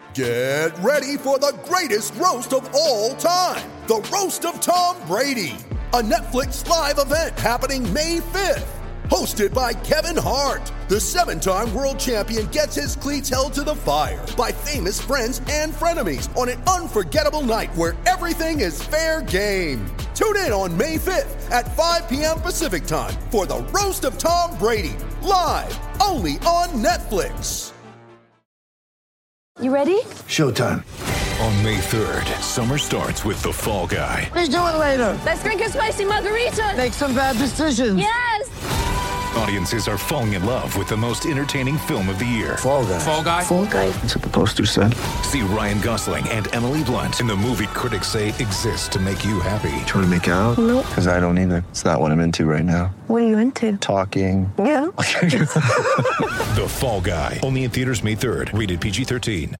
Get ready for the greatest roast of all time, the Roast of Tom Brady, a Netflix live event happening May 5th. Hosted by Kevin Hart, the 7-time world champion gets his cleats held to the fire by famous friends and frenemies on an unforgettable night where everything is fair game. Tune in on May 5th at 5 p.m. Pacific time for the Roast of Tom Brady, live only on Netflix. You ready? Showtime. On May 3rd, summer starts with The Fall Guy. Let's do it later. Let's drink a spicy margarita. Make some bad decisions. Yes! Audiences are falling in love with the most entertaining film of the year. Fall Guy. Fall Guy? Fall guy. That's what the poster said. See Ryan Gosling and Emily Blunt in the movie critics say exists to make you happy. Trying to make it out? Nope. Because I don't either. It's not what I'm into right now. What are you into? Talking. Yeah. The Fall Guy. Only in theaters May 3rd. Rated PG-13.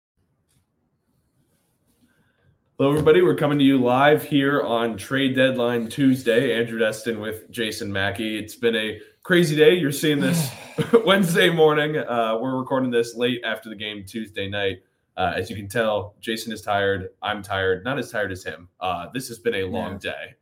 Hello, everybody. We're coming to you live here on Trade Deadline Tuesday. Andrew Destin with Jason Mackey. It's been a crazy day. You're seeing this Wednesday morning. We're recording this late after the game Tuesday night. As you can tell, Jason is tired. I'm tired. Not as tired as him. This has been a long day.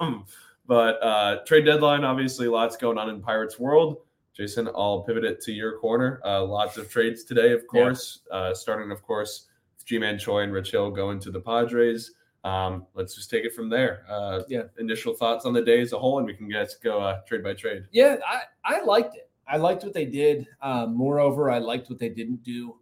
But trade deadline, obviously, lots going on in Pirates world. Jason, I'll pivot it to your corner. Lots of trades today, of course. Starting, of course, with Ji-Man Choi and Rich Hill going to the Padres. Let's just take it from there. Initial thoughts on the day as a whole, and we can go trade by trade. Yeah, I liked it. I liked what they did. Moreover, I liked what they didn't do.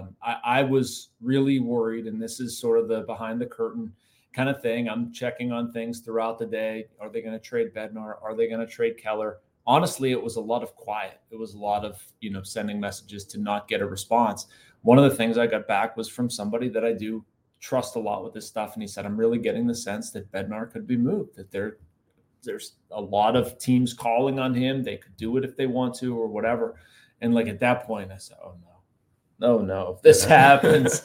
I was really worried, and this is sort of the behind the curtain kind of thing. I'm checking on things throughout the day. Are they going to trade Bednar? Are they going to trade Keller? Honestly, it was a lot of quiet. It was a lot of, sending messages to not get a response. One of the things I got back was from somebody that I do trust a lot with this stuff. And he said, I'm really getting the sense that Bednar could be moved, that there's a lot of teams calling on him. They could do it if they want to or whatever. And at that point I said, oh no, if this happens,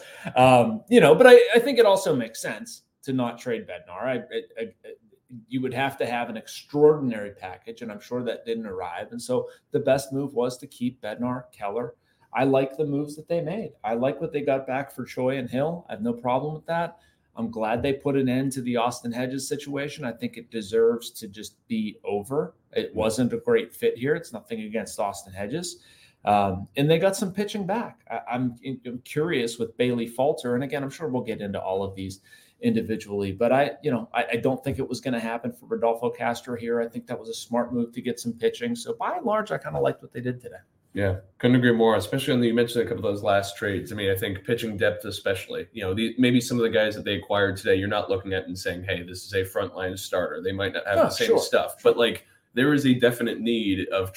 but I think it also makes sense to not trade Bednar. You would have to have an extraordinary package, and I'm sure that didn't arrive. And so the best move was to keep Bednar, Keller. I like the moves that they made. I like what they got back for Choi and Hill. I have no problem with that. I'm glad they put an end to the Austin Hedges situation. I think it deserves to just be over. It wasn't a great fit here. It's nothing against Austin Hedges. And they got some pitching back. I'm curious with Bailey Falter. And again, I'm sure we'll get into all of these individually, but I don't think it was going to happen for Rodolfo Castro here. I think that was a smart move to get some pitching. So by and large, I kind of liked what they did today. Yeah, couldn't agree more, especially when you mentioned a couple of those last trades. I mean, I think pitching depth especially, maybe some of the guys that they acquired today, you're not looking at and saying, hey, this is a frontline starter. They might not have the same stuff, but there is a definite need of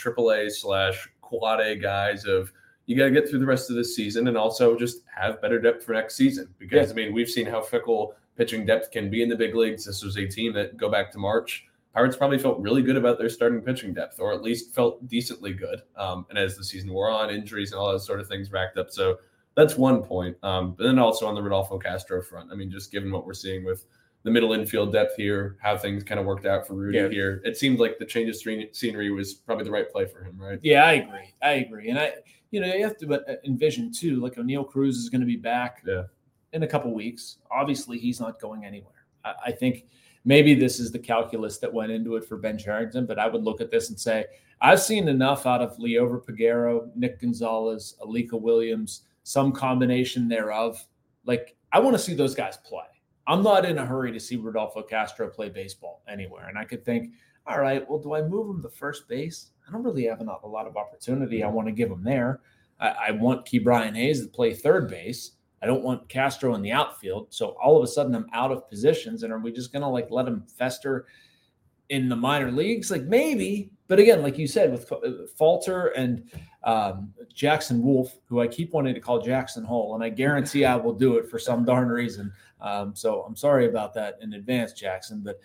AAA/quad A guys of, you got to get through the rest of this season and also just have better depth for next season. Because, we've seen how fickle pitching depth can be in the big leagues. This was a team that, go back to March, Pirates probably felt really good about their starting pitching depth, or at least felt decently good. And as the season wore on, injuries and all those sort of things racked up. So that's one point. But then also on the Rodolfo Castro front, just given what we're seeing with the middle infield depth here, how things kind of worked out for Rudy here, it seemed like the change of scenery was probably the right play for him, right? Yeah, I agree. And you have to envision too, O'Neal Cruz is going to be back in a couple weeks. Obviously, he's not going anywhere. I think maybe this is the calculus that went into it for Ben Cherington, but I would look at this and say, I've seen enough out of Liover Peguero, Nick Gonzalez, Alika Williams, some combination thereof. I want to see those guys play. I'm not in a hurry to see Rodolfo Castro play baseball anywhere. And I could think, all right, well, do I move him to first base? I don't really have a lot of opportunity I want to give him there. I want Ke'Bryan Hayes to play third base. I don't want Castro in the outfield. So all of a sudden I'm out of positions. And are we just going to let him fester in the minor leagues? Maybe. But again, like you said, with Falter and Jackson Wolf, who I keep wanting to call Jackson Hole, and I guarantee I will do it for some darn reason. So I'm sorry about that in advance, Jackson. But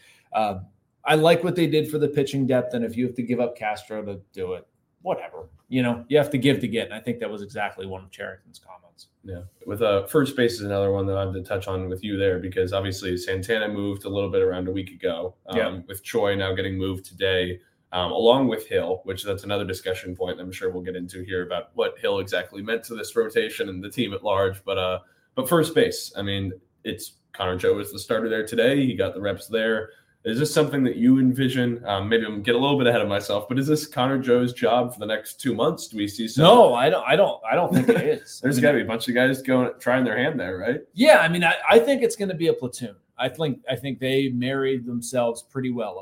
I like what they did for the pitching depth. And if you have to give up Castro to do it, whatever. You have to give to get. And I think that was exactly one of Cherington's comments. Yeah. With first base is another one that I have to touch on with you there, because obviously Santana moved a little bit around a week ago, with Choi now getting moved today, along with Hill, which that's another discussion point I'm sure we'll get into here about what Hill exactly meant to this rotation and the team at large. But But first base, I mean, it's Connor Joe is the starter there today. He got the reps there. Is this something that you envision? Maybe I'm getting a little bit ahead of myself, but is this Connor Joe's job for the next 2 months? Do we see some? No, I don't think it is. There's got to be a bunch of guys trying their hand there, right? Yeah, I mean, I think it's going to be a platoon. I think they married themselves pretty well,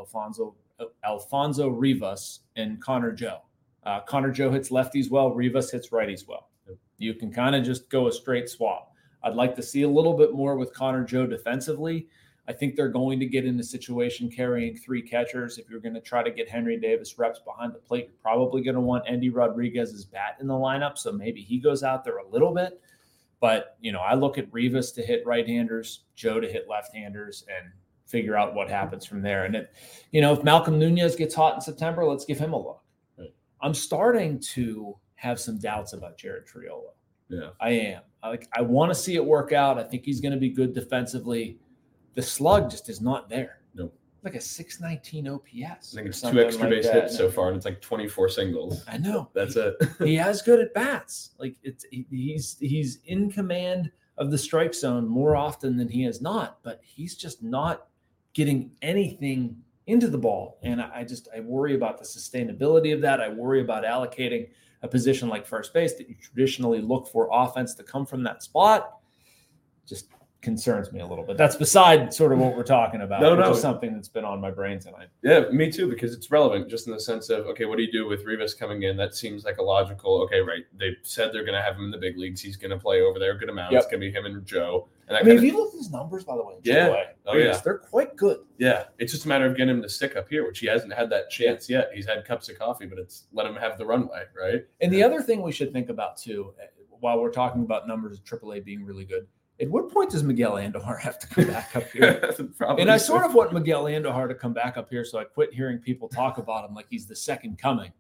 Alfonso Rivas and Connor Joe. Connor Joe hits lefties well, Rivas hits righties well. You can kind of just go a straight swap. I'd like to see a little bit more with Connor Joe defensively. I think they're going to get in a situation carrying 3 catchers. If you're going to try to get Henry Davis reps behind the plate, you're probably going to want Andy Rodriguez's bat in the lineup, so maybe he goes out there a little bit. But, I look at Rivas to hit right-handers, Joe to hit left-handers, and figure out what happens from there. And, if Malcolm Nunez gets hot in September, let's give him a look. Right. I'm starting to have some doubts about Jared Triolo. Yeah, I am. I want to see it work out. I think he's going to be good defensively. The slug just is not there. No. Like a 619 OPS. I think it's 2 extra base hits so far, and it's like 24 singles. I know. That's it. He has good at bats. Like he's in command of the strike zone more often than he is not, but he's just not getting anything into the ball. And I worry about the sustainability of that. I worry about allocating a position like first base that you traditionally look for offense to come from that spot. Just concerns me a little bit. That's beside sort of what we're talking about. Which is something that's been on my brain tonight. Yeah, me too, because it's relevant just in the sense of, okay, what do you do with Rivas coming in? That seems like a logical, okay, right. They said they're going to have him in the big leagues. He's going to play over there, good amount. Yep. It's going to be him and Joe. And if you look at his numbers, by the way, they're quite good. Yeah, it's just a matter of getting him to stick up here, which he hasn't had that chance yet. He's had cups of coffee, but it's let him have the runway, right? And the other thing we should think about too, while we're talking about numbers of AAA being really good, at what point does Miguel Andujar have to come back up here? And I sort of want Miguel Andujar to come back up here, so I quit hearing people talk about him like he's the second coming.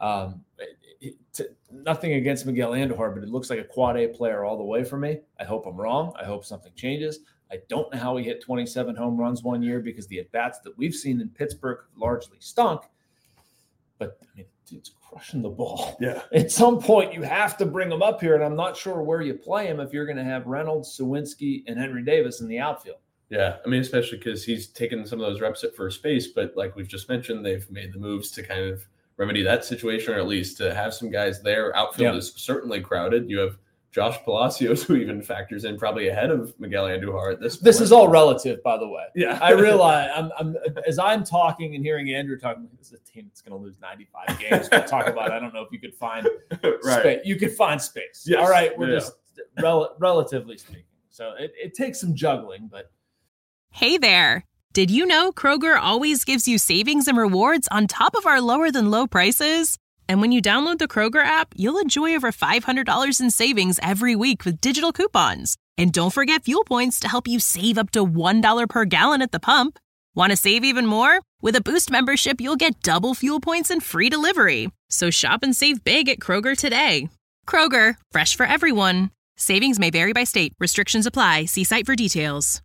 Nothing against Miguel Andujar, but it looks like a quad A player all the way for me. I hope I'm wrong. I hope something changes. I don't know how he hit 27 home runs one year because the at-bats that we've seen in Pittsburgh largely stunk. But, I mean, dude's crushing the ball. Yeah. At some point, you have to bring him up here, and I'm not sure where you play him if you're going to have Reynolds, Sawinski, and Henry Davis in the outfield. Yeah, I mean, especially because he's taken some of those reps at first base, but like we've just mentioned, they've made the moves to kind of remedy that situation, or at least to have some guys there. Outfield is certainly crowded. You have Josh Palacios, who even factors in probably ahead of Miguel Andujar at this point. This is all relative, by the way. Yeah. I realize as I'm talking and hearing Andrew talking, this is a team that's going to lose 95 games. We'll talk about, I don't know if you could find space. You could find space. Yes. All right. We're just relatively speaking. So it takes some juggling, but. Hey there. Did you know Kroger always gives you savings and rewards on top of our lower than low prices? And when you download the Kroger app, you'll enjoy over $500 in savings every week with digital coupons. And don't forget fuel points to help you save up to $1 per gallon at the pump. Want to save even more? With a Boost membership, you'll get double fuel points and free delivery. So shop and save big at Kroger today. Kroger, fresh for everyone. Savings may vary by state. Restrictions apply. See site for details.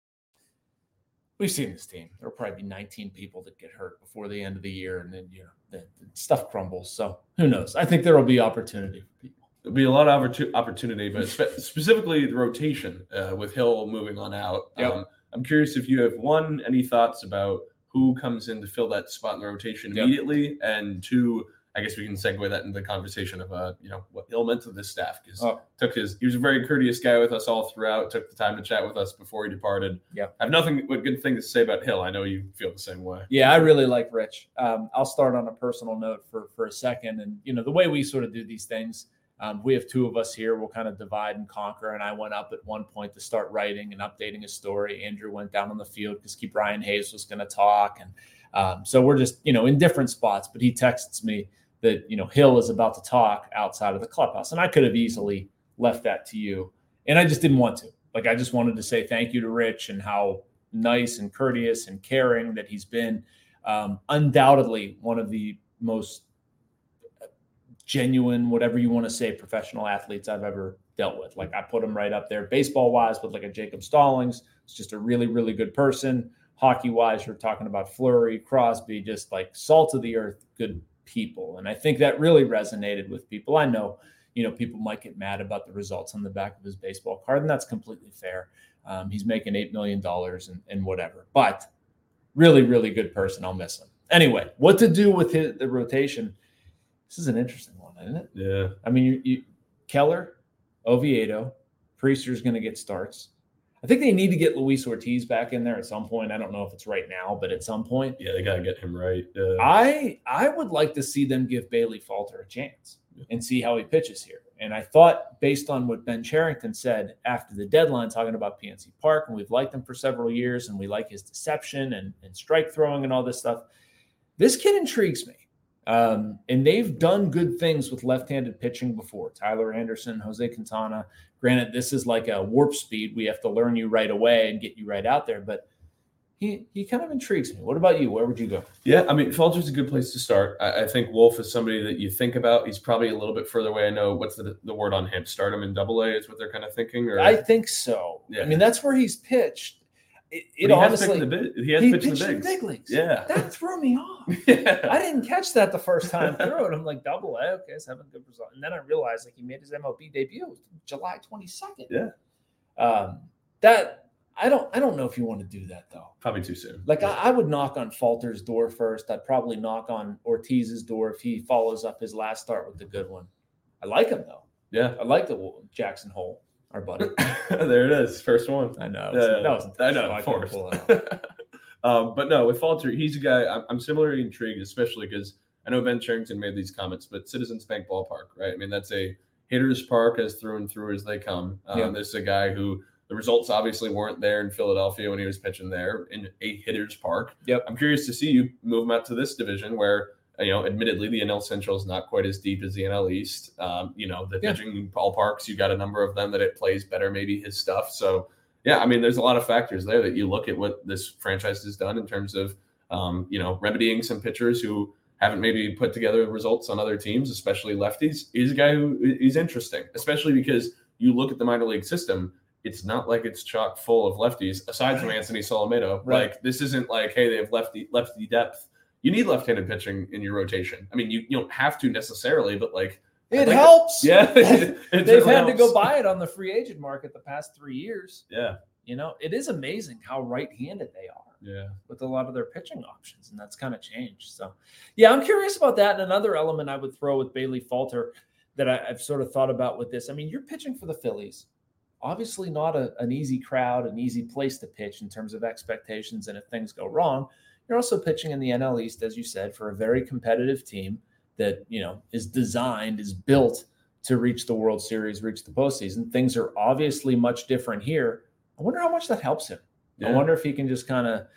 We've seen this team. There'll probably be 19 people that get hurt before the end of the year, and then the stuff crumbles. So who knows? I think there will be opportunity for people. There'll be a lot of opportunity, but specifically the rotation with Hill moving on out. Yep. I'm curious if you have, one, any thoughts about who comes in to fill that spot in the rotation immediately, and two, I guess we can segue that into the conversation of what Hill meant to this staff, because he was a very courteous guy with us all throughout, took the time to chat with us before he departed. Yeah. I have nothing but good things to say about Hill. I know you feel the same way. Yeah, I really like Rich. I'll start on a personal note for a second. And, the way we sort of do these things, we have 2 of us here. We'll kind of divide and conquer. And I went up at one point to start writing and updating a story. Andrew went down on the field because Brian Hayes was going to talk. And so we're just, in different spots. But he texts me that, Hill is about to talk outside of the clubhouse. And I could have easily left that to you. And I just didn't want to. I just wanted to say thank you to Rich and how nice and courteous and caring that he's been. Undoubtedly one of the most genuine, whatever you want to say, professional athletes I've ever dealt with. I put him right up there baseball-wise with a Jacob Stallings. It's just a really, really good person. Hockey-wise, you're talking about Fleury, Crosby, just salt of the earth, good people. And I think that really resonated with people. I know, people might get mad about the results on the back of his baseball card, and that's completely fair. He's making $8 million and whatever, but really, really good person. I'll miss him. Anyway, what to do with the rotation? This is an interesting one, isn't it? Yeah. I mean, you Keller, Oviedo, Priester's going to get starts. I think they need to get Luis Ortiz back in there at some point. I don't know if it's right now, but at some point. Yeah, they got to get him right. I would like to see them give Bailey Falter a chance and see how he pitches here. And I thought, based on what Ben Cherington said after the deadline, talking about PNC Park, and we've liked him for several years, and we like his deception and strike throwing and all this stuff. This kid intrigues me. And they've done good things with left-handed pitching before. Tyler Anderson, Jose Quintana. Granted, this is like a warp speed. We have to learn you right away and get you right out there. But he kind of intrigues me. What about you? Where would you go? Yeah, I mean, Falter's a good place to start. I think Wolf is somebody that you think about. He's probably a little bit further away. I know what's the word on him? Start him in Double-A is what they're kind of thinking? Or I think so. Yeah. I mean, that's where he's pitched. He honestly, he has pitched in the big leagues. Yeah. That threw me off. Yeah. I didn't catch that the first time through it. I'm like, Double-A, okay, it's having a good result. And then I realized he made his MLB debut July 22nd. Yeah. That I don't know if you want to do that though. Probably too soon. Like I would knock on Falter's door first. I'd probably knock on Ortiz's door if he follows up his last start with the good one. I like him though. Yeah. I like the Jackson Hole. Our buddy. There it is. First one. I know. I know, of course. But no, with Falter, he's a guy I'm similarly intrigued, especially because I know Ben Cherington made these comments, but Citizens Bank Ballpark, right? I mean, that's a hitter's park as through and through as they come. This is a guy who the results obviously weren't there in Philadelphia when he was pitching there in a hitter's park. Yep. I'm curious to see you move him out to this division where, admittedly, the NL Central is not quite as deep as the NL East. The pitching ballparks, you got a number of them that it plays better, maybe his stuff. So, yeah, I mean, there's a lot of factors there that you look at what this franchise has done in terms of, remedying some pitchers who haven't maybe put together results on other teams, especially lefties. He's a guy who is interesting, especially because you look at the minor league system. It's not like it's chock full of lefties, aside from Anthony Solometo. Right. Like, this isn't like, hey, they have lefty depth. You need left-handed pitching in your rotation. I mean, you don't have to necessarily, but like it helps. Yeah, they've had to go buy it on the free agent market the past 3 years. Yeah, it is amazing how right-handed they are. Yeah, with a lot of their pitching options, and that's kind of changed. So, yeah, I'm curious about that. And another element I would throw with Bailey Falter that I've sort of thought about with this. I mean, you're pitching for the Phillies. Obviously, not an easy crowd, an easy place to pitch in terms of expectations, and if things go wrong. You're also pitching in the NL East, as you said, for a very competitive team that, is built to reach the World Series, reach the postseason. Things are obviously much different here. I wonder how much that helps him. Yeah. I wonder if he can just kind of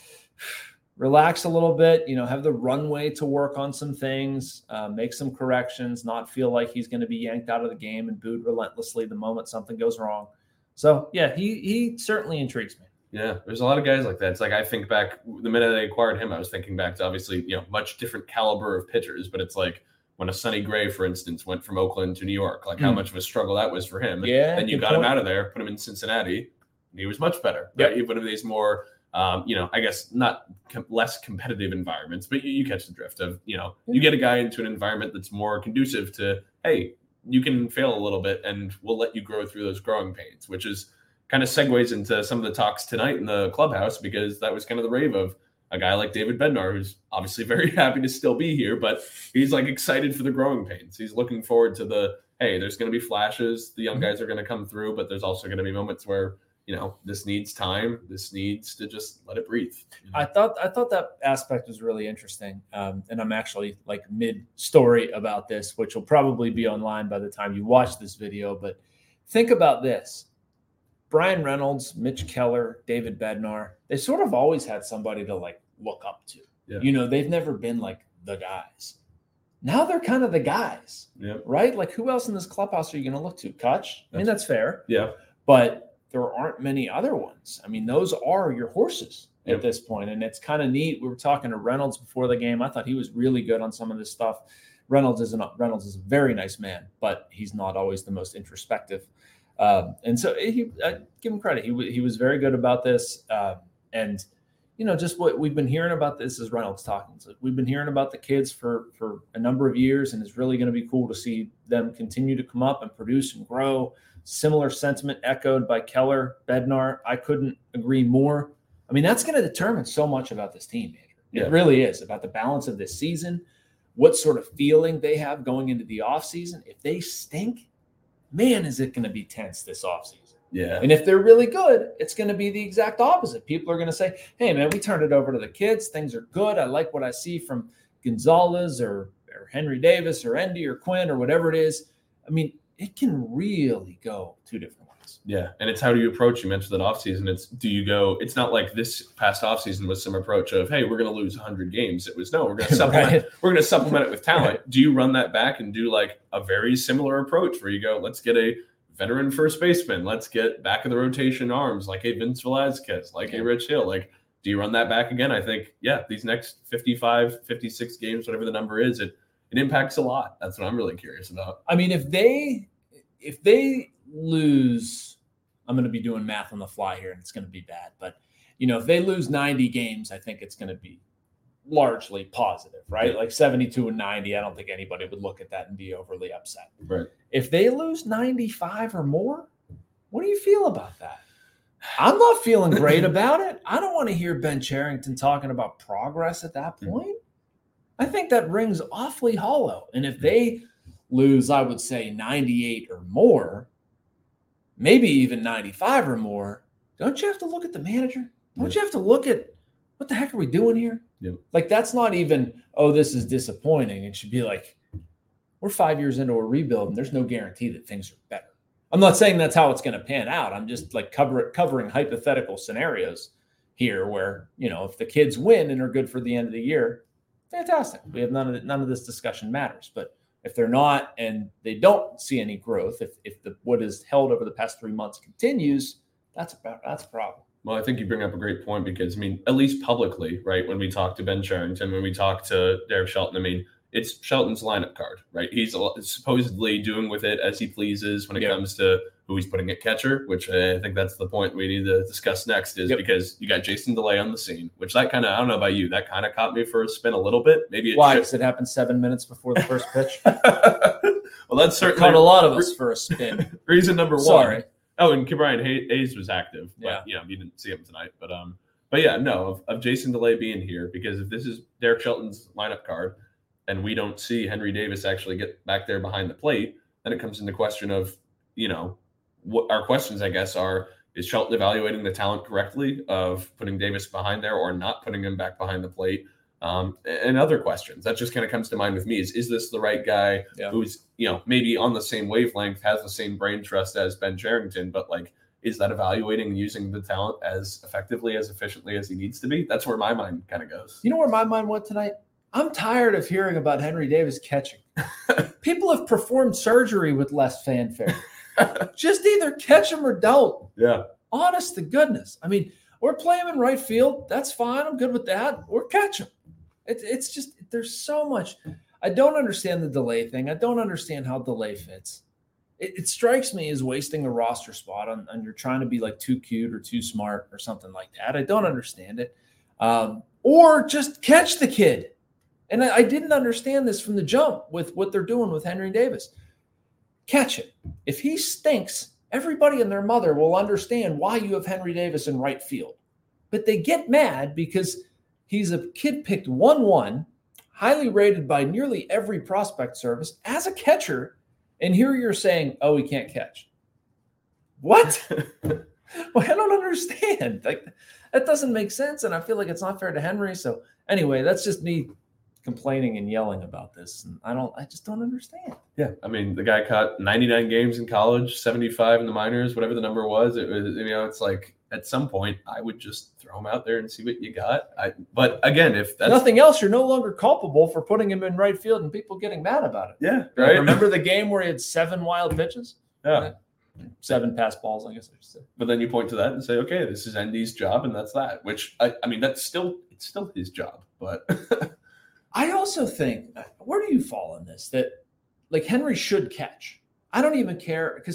relax a little bit, have the runway to work on some things, make some corrections, not feel like he's going to be yanked out of the game and booed relentlessly the moment something goes wrong. So, yeah, he certainly intrigues me. Yeah, there's a lot of guys like that. It's like I think back the minute they acquired him, I was thinking back to obviously, much different caliber of pitchers. But it's like when a Sonny Gray, for instance, went from Oakland to New York, like how much of a struggle that was for him. Yeah, and you got him out of there, put him in Cincinnati, and he was much better. Yep. Right? One of these more, I guess not less competitive environments, but you catch the drift of, you get a guy into an environment that's more conducive to, hey, you can fail a little bit and we'll let you grow through those growing pains, which is kind of segues into some of the talks tonight in the clubhouse, because that was kind of the rave of a guy like David Bednar, who's obviously very happy to still be here, but he's like excited for the growing pains. He's looking forward to hey, there's going to be flashes. The young guys are going to come through, but there's also going to be moments where, this needs time. This needs to just let it breathe. I thought that aspect was really interesting. And I'm actually like mid-story about this, which will probably be online by the time you watch this video. But think about this. Brian Reynolds, Mitch Keller, David Bednar, they sort of always had somebody to like look up to. Yeah. They've never been like the guys. Now they're kind of the guys, right? Like who else in this clubhouse are you going to look to? Kutch? I mean, that's fair. Yeah. But there aren't many other ones. I mean, those are your horses at this point. And it's kind of neat. We were talking to Reynolds before the game. I thought he was really good on some of this stuff. Reynolds is a very nice man, but he's not always the most introspective. And so give him credit. He was very good about this. And just what we've been hearing about this is Reynolds talking. So we've been hearing about the kids for a number of years, and it's really going to be cool to see them continue to come up and produce and grow. Similar sentiment echoed by Keller, Bednar. I couldn't agree more. I mean, that's going to determine so much about this team, Andrew. It really is, about the balance of this season, what sort of feeling they have going into the offseason. If they stink, man, is it going to be tense this offseason. Yeah. And if they're really good, it's going to be the exact opposite. People are going to say, hey, man, we turned it over to the kids. Things are good. I like what I see from Gonzalez or Henry Davis or Endy or Quinn or whatever it is. I mean, it can really go two different ways. Yeah. And it's how do you approach, you mentioned that offseason. It's not like this past offseason was some approach of, hey, we're going to lose 100 games. It was, no, we're going to supplement, right. We're going to supplement it with talent. Right. Do you run that back and do like a very similar approach where you go, let's get a veteran first baseman. Let's get back of the rotation arms like a Vince Velasquez, like a Rich Hill. Like, do you run that back again? I think, these next 55, 56 games, whatever the number is, it impacts a lot. That's what I'm really curious about. I mean, if they lose, I'm going to be doing math on the fly here and it's going to be bad, but if they lose 90 games, I think it's going to be largely positive, right? Yeah. Like 72 and 90. I don't think anybody would look at that and be overly upset. Right. If they lose 95 or more, what do you feel about that? I'm not feeling great about it. I don't want to hear Ben Cherington talking about progress at that point. I think that rings awfully hollow. And if they lose, I would say 98 or more, maybe even 95 or more, don't you have to look at the manager? Don't you have to look at what the heck are we doing here? Yep. Like, that's not even, oh, this is disappointing. It should be like, we're 5 years into a rebuild and there's no guarantee that things are better. I'm not saying that's how it's going to pan out. I'm just like covering hypothetical scenarios here where, if the kids win and are good for the end of the year, fantastic. We have none of this discussion matters. But if they're not and they don't see any growth, if what is held over the past 3 months continues, that's a problem. Well, I think you bring up a great point because, at least publicly, right, when we talk to Ben Cherington, when we talk to Derek Shelton, it's Shelton's lineup card, right? He's supposedly doing with it as he pleases when it comes to who he's putting at catcher, which I think that's the point we need to discuss next is because you got Jason DeLay on the scene, which that kind of, I don't know about you, that kind of caught me for a spin a little bit. Maybe why? Because it happened 7 minutes before the first pitch. Well, that's certainly caught a lot of us for a spin. Reason number one. Sorry. Oh, and Ke'Bryan Hayes was active, but yeah, you didn't see him tonight. But yeah, no, of Jason DeLay being here, because if this is Derek Shelton's lineup card and we don't see Henry Davis actually get back there behind the plate, then it comes into question of, what our questions, I guess, are, is Shelton evaluating the talent correctly of putting Davis behind there or not putting him back behind the plate? And other questions. That just kind of comes to mind with me is this the right guy who's, maybe on the same wavelength, has the same brain trust as Ben Cherington, but like, is that evaluating and using the talent as effectively, as efficiently as he needs to be? That's where my mind kind of goes. You know where my mind went tonight? I'm tired of hearing about Henry Davis catching. People have performed surgery with less fanfare. Just either catch him or don't. Yeah. Honest to goodness. Or play him in right field. That's fine. I'm good with that. Or catch him. It's just, there's so much. I don't understand the DeLay thing. I don't understand how DeLay fits. It strikes me as wasting a roster spot on you're trying to be like too cute or too smart or something like that. I don't understand it. Or just catch the kid. And I didn't understand this from the jump with what they're doing with Henry Davis. Catch it. If he stinks, everybody and their mother will understand why you have Henry Davis in right field. But they get mad because he's a kid picked 1-1, highly rated by nearly every prospect service as a catcher. And here you're saying, oh, he can't catch. What? Well, I don't understand. Like, that doesn't make sense. And I feel like it's not fair to Henry. So anyway, that's just me complaining and yelling about this. And I just don't understand. Yeah. The guy caught 99 games in college, 75 in the minors, whatever the number was. It was, it's like at some point I would just throw him out there and see what you got. But again, if that's nothing else, you're no longer culpable for putting him in right field and people getting mad about it. Yeah. Right. Remember the game where he had 7 wild pitches? Yeah. 7 pass balls, I guess I should say. But then you point to that and say, okay, this is Endy's job, and that's that. Which that's still his job. But I also think, where do you fall on this? That like Henry should catch. I don't even care because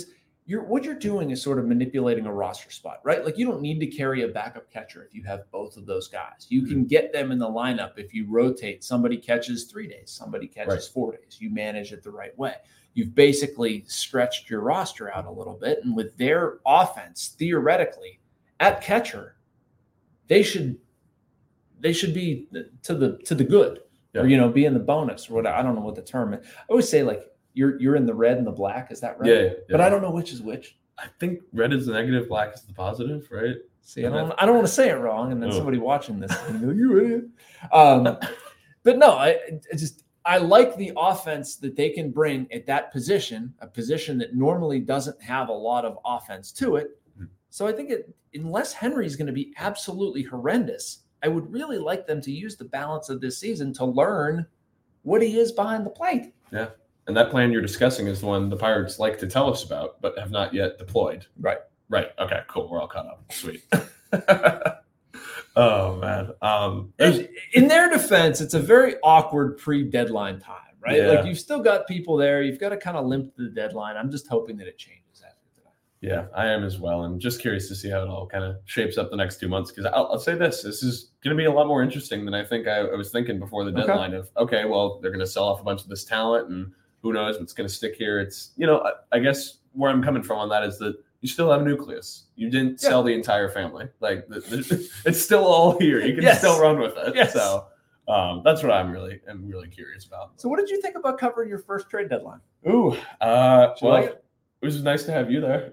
what you're doing is sort of manipulating a roster spot, right? Like you don't need to carry a backup catcher if you have both of those guys. You can get them in the lineup if you rotate. Somebody catches 3 days, somebody catches 4 days. You manage it the right way. You've basically stretched your roster out a little bit. And with their offense, theoretically, at catcher, they should be to the good, or be in the bonus or what. I don't know what the term is. I always say like you're in the red and the black. Is that right? Yeah. But I don't know which is which. I think red is the negative, black is the positive, right? See, I don't want to say it wrong, and then somebody watching this is going to go, "You idiot." But no, I like the offense that they can bring at that position, a position that normally doesn't have a lot of offense to it. So I think unless Henry is going to be absolutely horrendous, I would really like them to use the balance of this season to learn what he is behind the plate. Yeah. And that plan you're discussing is the one the Pirates like to tell us about, but have not yet deployed. Right. Okay, cool. We're all caught up. Sweet. Oh, man. In their defense, it's a very awkward pre-deadline time, right? Yeah. Like you've still got people there. You've got to kind of limp to the deadline. I'm just hoping that it changes after that. Yeah, I am as well. I'm just curious to see how it all kind of shapes up the next 2 months. Because I'll say this is going to be a lot more interesting than I think I was thinking before the deadline well, they're going to sell off a bunch of this talent and who knows what's going to stick here. It's, I guess where I'm coming from on that is that you still have a nucleus. You didn't sell the entire family. Like it's still all here. You can still run with it. Yes. So that's what I'm really curious about. So what did you think about covering your first trade deadline? Ooh, it was nice to have you there.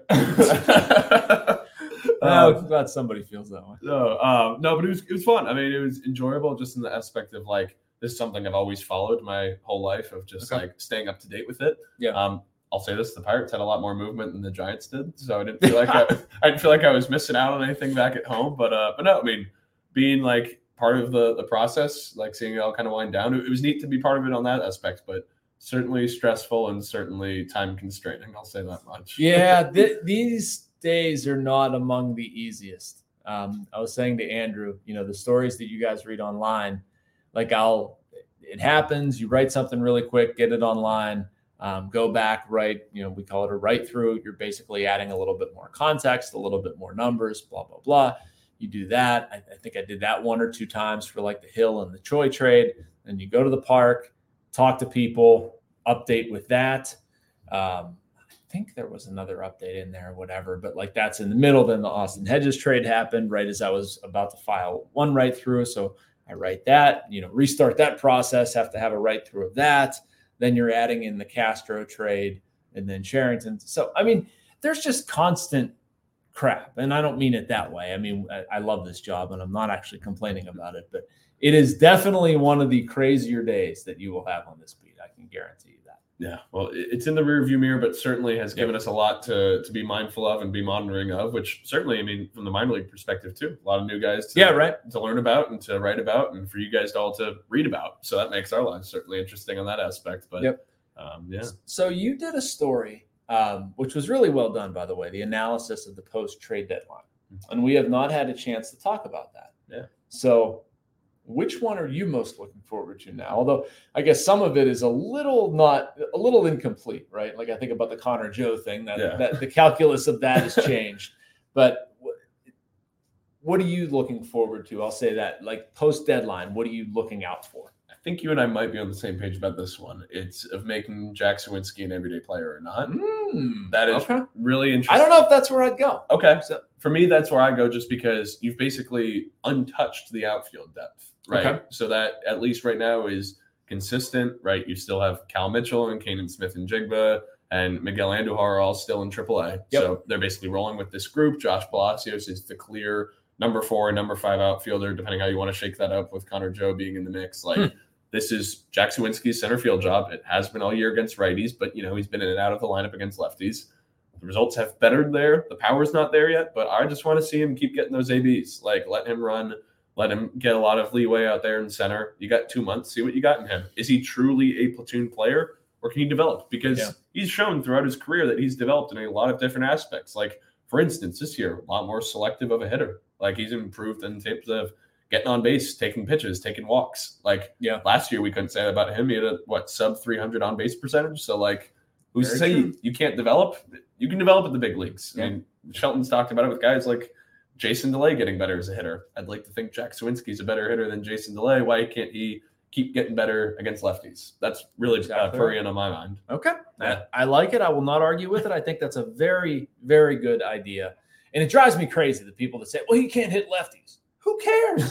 I'm glad somebody feels that way. No, but it was fun. I mean, it was enjoyable just in the aspect of like, this is something I've always followed my whole life of just like staying up to date with it. Yeah. I'll say this: the Pirates had a lot more movement than the Giants did, so I didn't feel like I was missing out on anything back at home. But no, I mean, being like part of the process, like seeing it all kind of wind down, it was neat to be part of it on that aspect. But certainly stressful and certainly time constraining. I'll say that much. Yeah, these days are not among the easiest. I was saying to Andrew, the stories that you guys read online, like it happens. You write something really quick, get it online. Go back, write, we call it a write through. You're basically adding a little bit more context, a little bit more numbers, blah, blah, blah. You do that. I think I did that 1 or 2 times for like the Hill and the Choi trade. Then you go to the park, talk to people, update with that. I think there was another update in there or whatever, but like that's in the middle. Then the Austin Hedges trade happened right as I was about to file one write through. So I write that, restart that process, have to have a write through of that. Then you're adding in the Castro trade and then Sherrington. So, I mean, there's just constant crap. And I don't mean it that way. I mean, I love this job and I'm not actually complaining about it, but it is definitely one of the crazier days that you will have on this beat. I can guarantee you that. Yeah, well, it's in the rearview mirror, but certainly has given us a lot to be mindful of and be monitoring of, which certainly, I mean, from the minor league perspective too, a lot of new guys to learn about and to write about and for you guys to all to read about. So that makes our lives certainly interesting on that aspect. But So you did a story, which was really well done, by the way, the analysis of the post-trade deadline. And we have not had a chance to talk about that. Yeah. So which one are you most looking forward to now? Although I guess some of it is a little incomplete, right? Like I think about the Connor Joe thing that the calculus of that has changed. But what are you looking forward to? I'll say that, like post deadline, what are you looking out for? I think you and I might be on the same page about this one. It's of making Jack Suwinski an everyday player or not. That is really interesting. I don't know if that's where I'd go. Okay. So for me, that's where I go just because you've basically untouched the outfield depth, right? Okay. So that at least right now is consistent, right? You still have Cal Mitchell and Kanan Smith and Jigba and Miguel Andujar are all still in AAA. Yep. So they're basically rolling with this group. Josh Palacios is the clear number 4 and number 5 outfielder, depending how you want to shake that up with Connor Joe being in the mix. Like this is Jack Suwinski's center field job. It has been all year against righties, but he's been in and out of the lineup against lefties. The results have bettered there. The power's not there yet, but I just want to see him keep getting those ABs. Like let him run, let him get a lot of leeway out there in center. You got 2 months, see what you got in him. Is he truly a platoon player or can he develop? Because he's shown throughout his career that he's developed in a lot of different aspects. Like for instance, this year, a lot more selective of a hitter. Like he's improved in terms of getting on base, taking pitches, taking walks. Like last year we couldn't say that about him. He had a sub 300 on base percentage. So like who's to say you can't develop? you can develop at the big leagues. I mean, Shelton's talked about it with guys like Jason DeLay getting better as a hitter. I'd like to think Jack Sawinski's a better hitter than Jason DeLay. Why can't he keep getting better against lefties? That's really Purian on my mind. Okay. Yeah. I like it. I will not argue with it. I think that's a very, very good idea. And it drives me crazy, the people that say, well, he can't hit lefties. Who cares?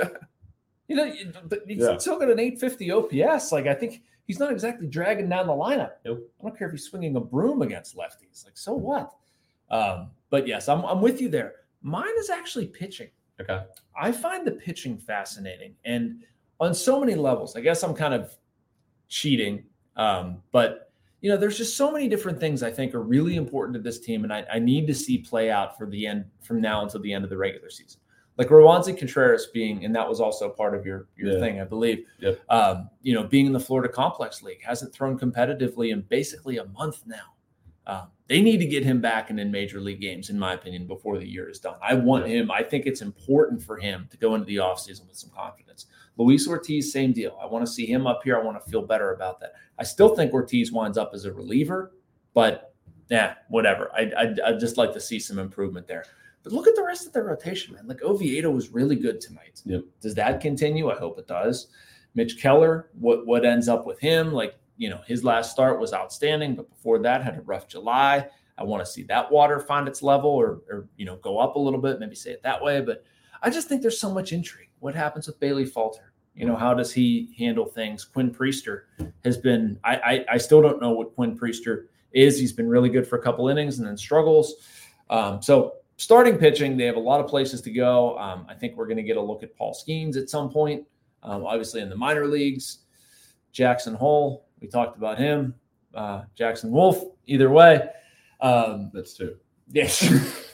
But he's still got an 850 OPS. Like, I think he's not exactly dragging down the lineup. Nope. I don't care if he's swinging a broom against lefties. Like, so what? But yes, I'm with you there. Mine is actually pitching. Okay. I find the pitching fascinating. And on so many levels, I guess I'm kind of cheating. But, there's just so many different things I think are really important to this team. And I need to see play out for the end from now until the end of the regular season. Like Roansy Contreras being, and that was also part of your thing, I believe, being in the Florida Complex League, hasn't thrown competitively in basically a month now. They need to get him back and in major league games, in my opinion, before the year is done. I want him. I think it's important for him to go into the offseason with some confidence. Luis Ortiz, same deal. I want to see him up here. I want to feel better about that. I still think Ortiz winds up as a reliever, but whatever. I'd just like to see some improvement there. But look at the rest of their rotation, man. Like Oviedo was really good tonight. Yep. Does that continue? I hope it does. Mitch Keller, what ends up with him? Like, his last start was outstanding, but before that had a rough July. I want to see that water find its level or go up a little bit, maybe say it that way. But I just think there's so much intrigue. What happens with Bailey Falter? How does he handle things? Quinn Priester has been, I still don't know what Quinn Priester is. He's been really good for a couple innings and then struggles. So starting pitching, they have a lot of places to go. I think we're going to get a look at Paul Skeens at some point. Obviously in the minor leagues, Jackson Hole, we talked about him. Jackson Wolf, either way. That's two. Yes.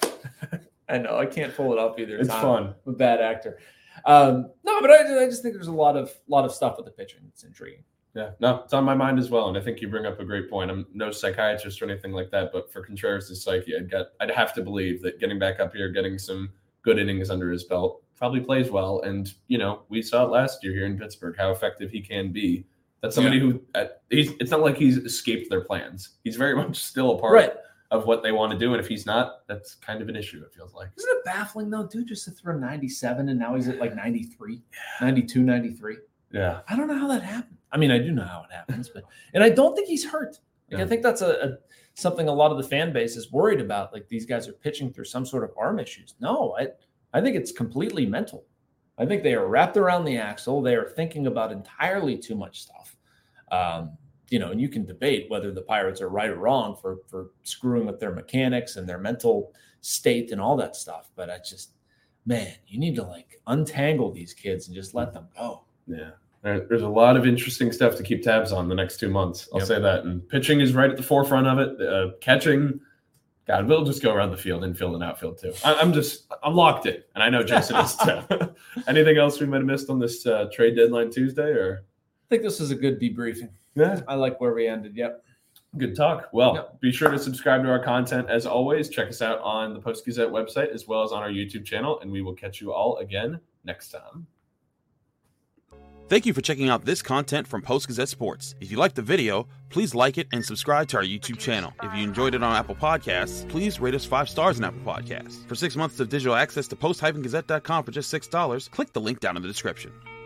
I know. I can't pull it up either. It's fun. I'm a bad actor. No, but I just think there's a lot of stuff with the pitching that's intriguing. Yeah, no, it's on my mind as well. And I think you bring up a great point. I'm no psychiatrist or anything like that, but for Contreras' psyche, I'd have to believe that getting back up here, getting some good innings under his belt probably plays well. And, we saw it last year here in Pittsburgh, how effective he can be. That's somebody who it's not like he's escaped their plans. He's very much still a part of what they want to do. And if he's not, that's kind of an issue, it feels like. Isn't it baffling, though, dude, just to throw 97 and now he's at like 93, 92, 93? Yeah. I don't know how that happened. I mean, I do know how it happens, and I don't think he's hurt. I think that's something a lot of the fan base is worried about. Like these guys are pitching through some sort of arm issues. No, I think it's completely mental. I think they are wrapped around the axle. They are thinking about entirely too much stuff. And you can debate whether the Pirates are right or wrong for screwing with their mechanics and their mental state and all that stuff. But you need to untangle these kids and just let them go. Yeah. There's a lot of interesting stuff to keep tabs on the next 2 months. I'll say that. And pitching is right at the forefront of it. Catching, God, we'll just go around the field, infield and outfield too. I'm locked in, and I know Jason is too. Anything else we might have missed on this trade deadline Tuesday? Or I think this is a good debriefing. Yeah, I like where we ended. Yep. Good talk. Well, Be sure to subscribe to our content as always. Check us out on the Post-Gazette website as well as on our YouTube channel, and we will catch you all again next time. Thank you for checking out this content from Post-Gazette Sports. If you liked the video, please like it and subscribe to our YouTube channel. If you enjoyed it on Apple Podcasts, please rate us 5 stars on Apple Podcasts. For 6 months of digital access to post-gazette.com for just $6, click the link down in the description.